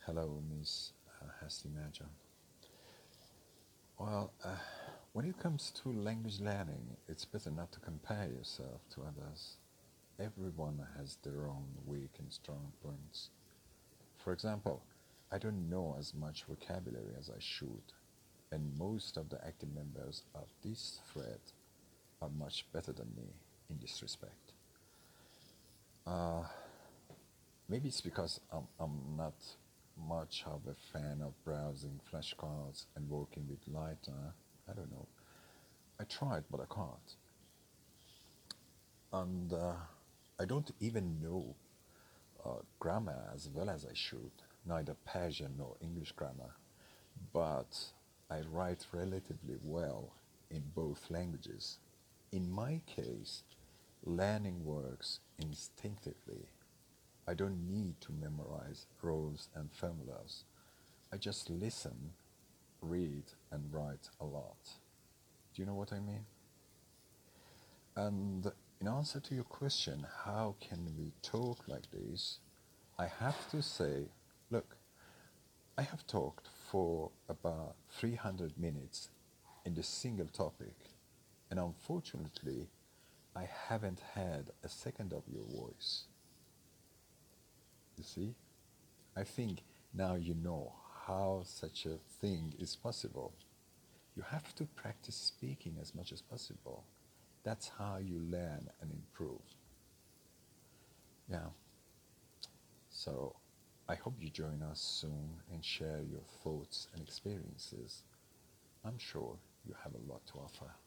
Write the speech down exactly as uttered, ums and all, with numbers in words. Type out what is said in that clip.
Hello, Miss uh, Hasti Major. Well, uh, when it comes to language learning, it's better not to compare yourself to others. Everyone has their own weak and strong points. For example, I don't know as much vocabulary as I should, and most of the active members of this thread are much better than me in this respect. Uh, Maybe it's because I'm, I'm not much of a fan of browsing flashcards and working with lighter. I don't know. I tried, but I can't. And uh, I don't even know uh, grammar as well as I should, neither Persian nor English grammar. But I write relatively well in both languages. In my case, learning works instinctively. I don't need to memorize rules and formulas. I just listen, read, and write a lot. Do you know what I mean? And in answer to your question, how can we talk like this? I have to say, look, I have talked for about three hundred minutes in this single topic, and unfortunately, I haven't had a second of your voice. You see? I think now you know how such a thing is possible. You have to practice speaking as much as possible. That's how you learn and improve. Yeah. So I hope you join us soon and share your thoughts and experiences. I'm sure you have a lot to offer.